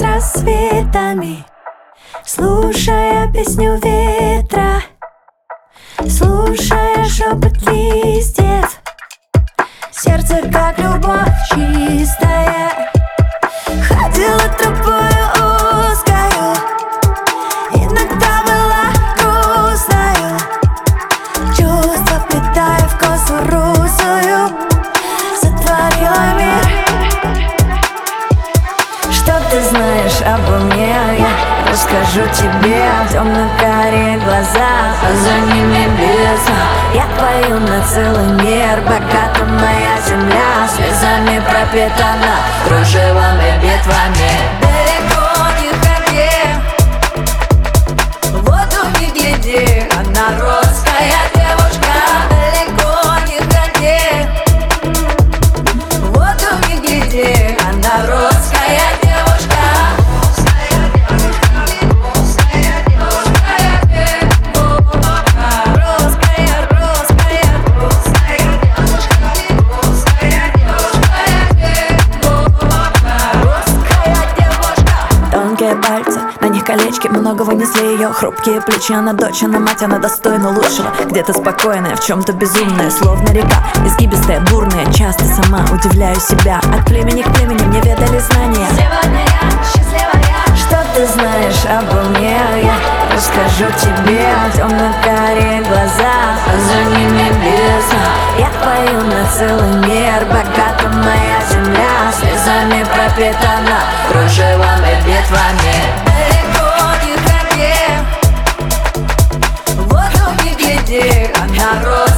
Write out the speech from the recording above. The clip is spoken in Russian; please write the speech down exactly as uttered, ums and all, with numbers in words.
с рассветами, слушая песню ветра, слушая шепот листьев. Сердце, как любовь чистая, ходила тропою узкою, иногда была грустною, чувства вплетая в косу русую, сотворила мир. Что ты знаешь обо мне? Я расскажу тебе. Темно-карие глаза, а за ними бездна. Я пою на целый мир, богата моя земля, слезами пропитана, кружевом и битвами. Далеко не ходи, в воду не гляди, она русская девушка. Далеко не ходи, в воду не гляди, она русская девушка. Пальцы, на них колечки, много вынесли ее. Хрупкие плечи, она дочь, она мать, она достойна лучшего. Где-то спокойная, в чем-то безумная, словно река, изгибистая, бурная. Часто сама удивляю себя, от племени к племени мне ведали знания. Сегодня я счастливая. Что ты знаешь обо мне? Я расскажу тебе. Темно-карие глаза, а за ними бездна. Я пою на целый мир, богата моя земля, слезами пропитана, кружевом и битвами. Далеко не ходи, в воду не гляди, а народ